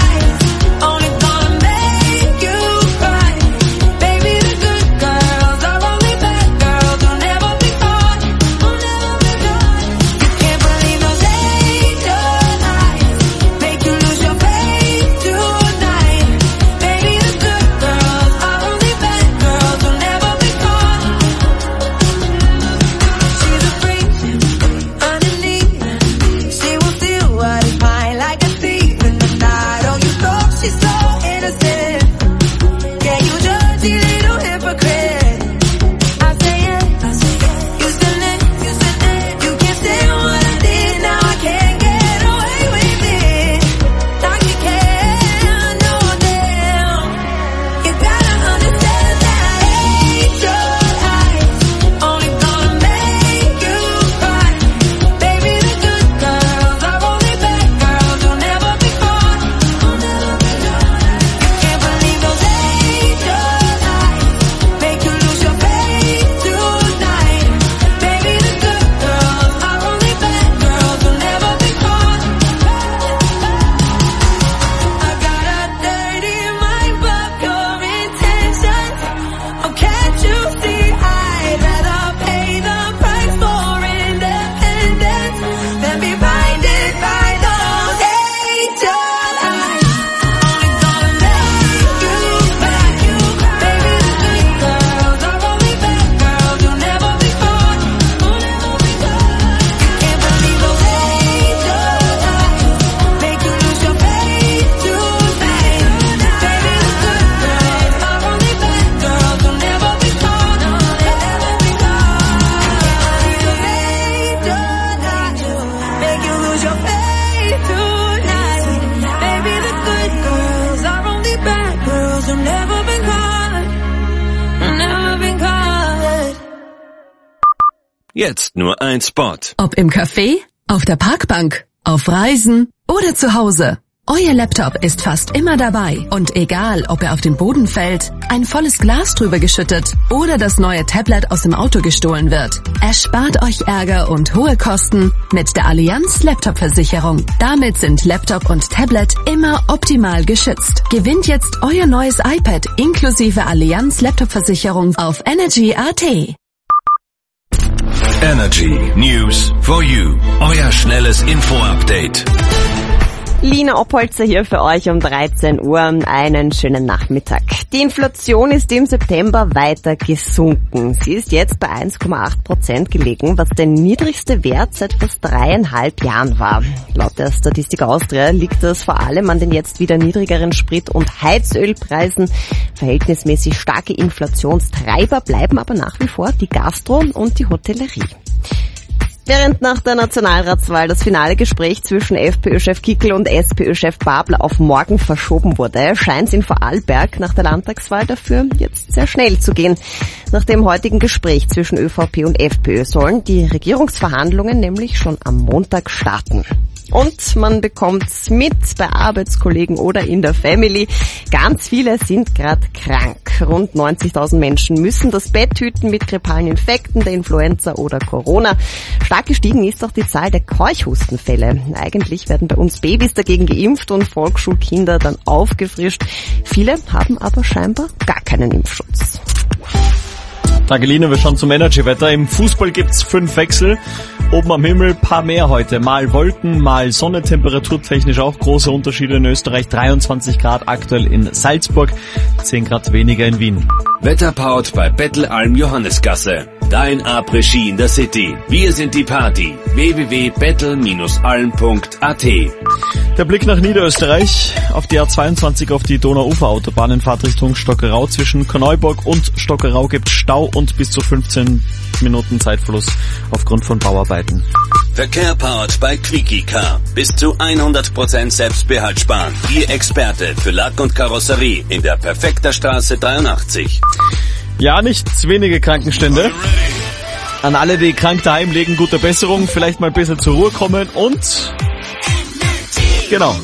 Jetzt nur ein Spot. Ob im Café, auf der Parkbank, auf Reisen oder zu Hause. Euer Laptop ist fast immer dabei und egal, ob er auf den Boden fällt, ein volles Glas drüber geschüttet oder das neue Tablet aus dem Auto gestohlen wird. Erspart euch Ärger und hohe Kosten mit der Allianz Laptop-Versicherung. Damit sind Laptop und Tablet immer optimal geschützt. Gewinnt jetzt euer neues iPad inklusive Allianz Laptop-Versicherung auf Energy Punkt at. Energy News for You. Euer schnelles Info-Update. Lina Oppolzer hier für euch um dreizehn Uhr. Einen schönen Nachmittag. Die Inflation ist im September weiter gesunken. Sie ist jetzt bei eins Komma acht Prozent gelegen, was der niedrigste Wert seit fast dreieinhalb Jahren war. Laut der Statistik Austria liegt das vor allem an den jetzt wieder niedrigeren Sprit- und Heizölpreisen. Verhältnismäßig starke Inflationstreiber bleiben aber nach wie vor die Gastro und die Hotellerie. Während nach der Nationalratswahl das finale Gespräch zwischen FPÖ-Chef Kickl und SPÖ-Chef Babler auf morgen verschoben wurde, scheint es in Vorarlberg nach der Landtagswahl dafür jetzt sehr schnell zu gehen. Nach dem heutigen Gespräch zwischen ÖVP und FPÖ sollen die Regierungsverhandlungen nämlich schon am Montag starten. Und man bekommt's mit bei Arbeitskollegen oder in der Family. Ganz viele sind gerade krank. Rund neunzigtausend Menschen müssen das Bett hüten mit grippalen Infekten, der Influenza oder Corona. Stark gestiegen ist auch die Zahl der Keuchhustenfälle. Eigentlich werden bei uns Babys dagegen geimpft und Volksschulkinder dann aufgefrischt. Viele haben aber scheinbar gar keinen Impfschutz. Danke, Lina. Wir schauen zum Energy-Wetter. Im Fußball gibt's fünf Wechsel. Oben am Himmel paar mehr heute. Mal Wolken, mal Sonne, temperaturtechnisch auch große Unterschiede in Österreich. dreiundzwanzig Grad aktuell in Salzburg, zehn Grad weniger in Wien. Wetterpaut bei Bettelalm Johannesgasse. Dein Après-Ski in der City. Wir sind die Party. w w w punkt bettel Bindestrich alm punkt a t. Der Blick nach Niederösterreich auf die A zweiundzwanzig auf die Donauuferautobahn in Fahrtrichtung Stockerau. Zwischen Korneuburg und Stockerau gibt Stau und bis zu fünfzehn Minuten Zeitverlust aufgrund von Bauarbeiten. Verkehr powered bei Quickie Car. Bis zu hundert Prozent Selbstbehalt sparen. Ihr Experte für Lack und Karosserie in der Perfekter Straße dreiundachtzig. Ja, nicht wenige Krankenstände. An alle, die krank daheim liegen, gute Besserung. Vielleicht mal ein bisschen zur Ruhe kommen und... Genau.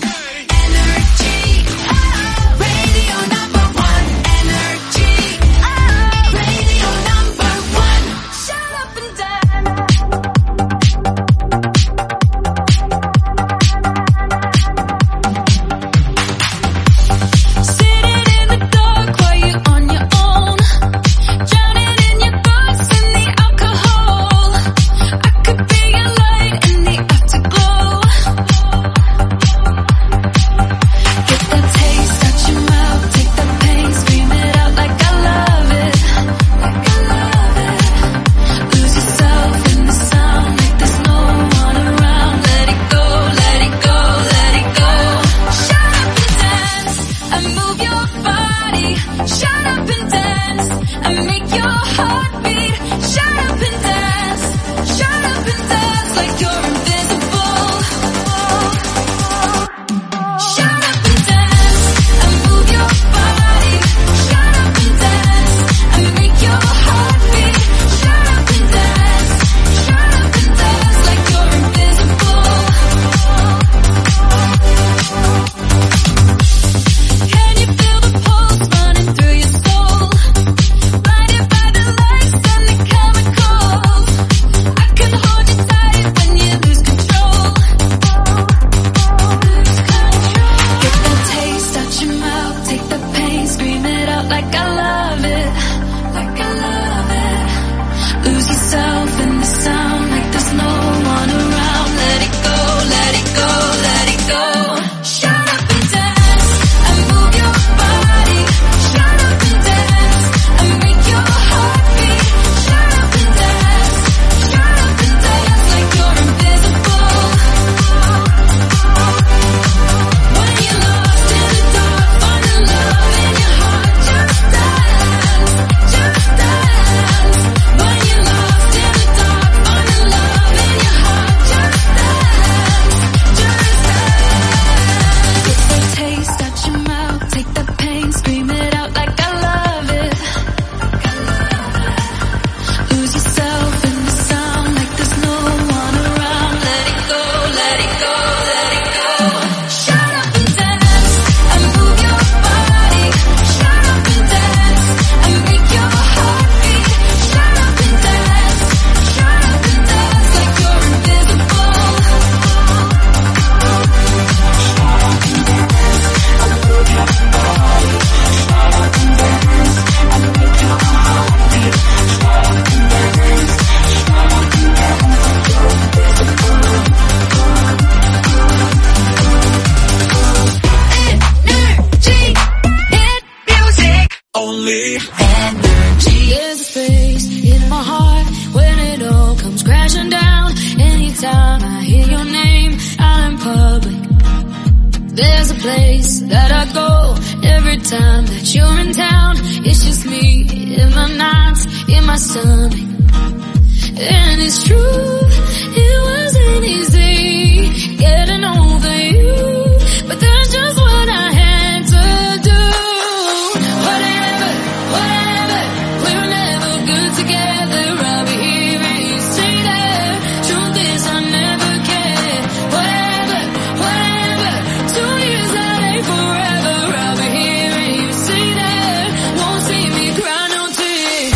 comes crashing down. Anytime I hear your name out in public, there's a place that I go every time that you're in town. It's just me in my nights, in my stomach. And it's true, it wasn't easy getting over you, but that's just what I had to do. Whatever, whatever, we were never good together. I'll be here and you say that. Truth is I never cared. Whatever, whatever, two years that ain't forever. I'll be here and you say that. Won't see me cry no tears.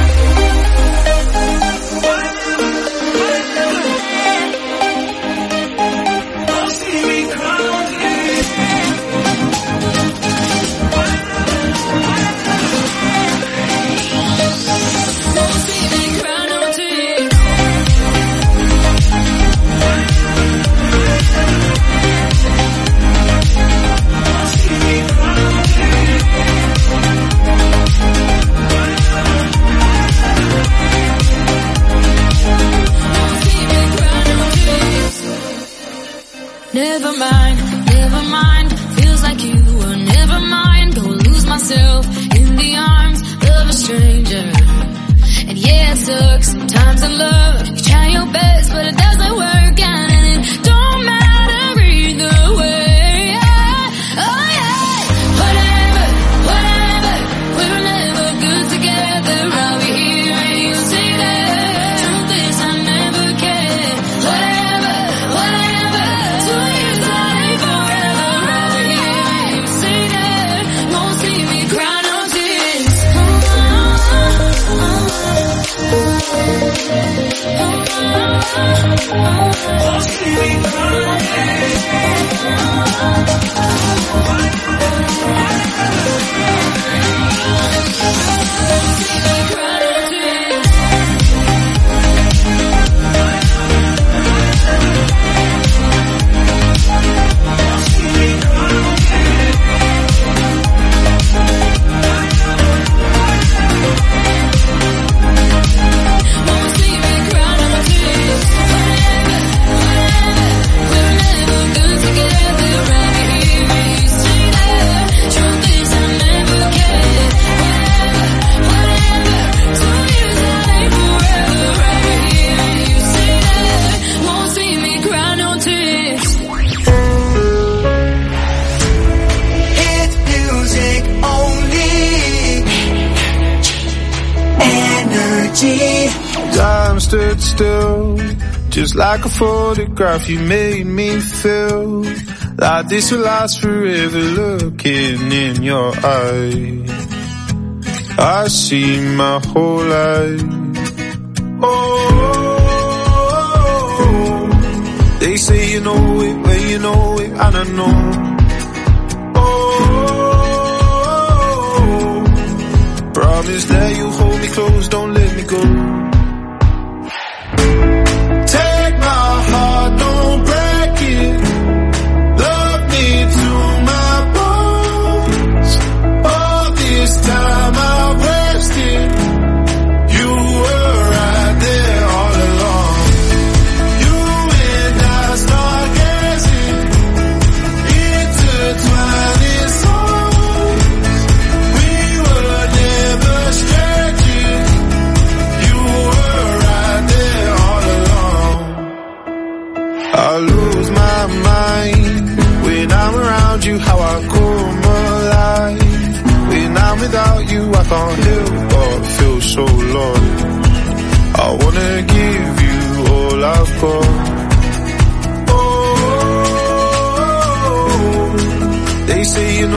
Won't see me cry no tears. Won't see me cry no tears. Never mind, never mind. Feels like you were never mind. Go lose myself in the arms of a stranger. And yeah, it sucks sometimes in love. You try your best, but it doesn't work out, and it don't matter either way. Oh yeah, whatever, whatever. We were never good together. I'll be here and you say that. Truth is I never cared. Whatever, whatever. Two years that ain't forever. I'll be here and you say that. Won't see me cry no tears. Won't see me cry no Time stood still, just like a photograph. You made me feel like this will last forever. Looking in your eyes, I see my whole life. Oh, they say you know it, well you know it, and I know. Oh, promise that you hold me close, don't let me go. Take my heart, don't break it. Love me to my bones. All this time I've wasted. You were right there all along. You and I start gazing, intertwining souls. We were never strangers. You were right there all along. I lose my mind when I'm around you, how I come alive. When I'm without you, I can't help but feel so lost. I wanna give you all I've got. Oh, they say you know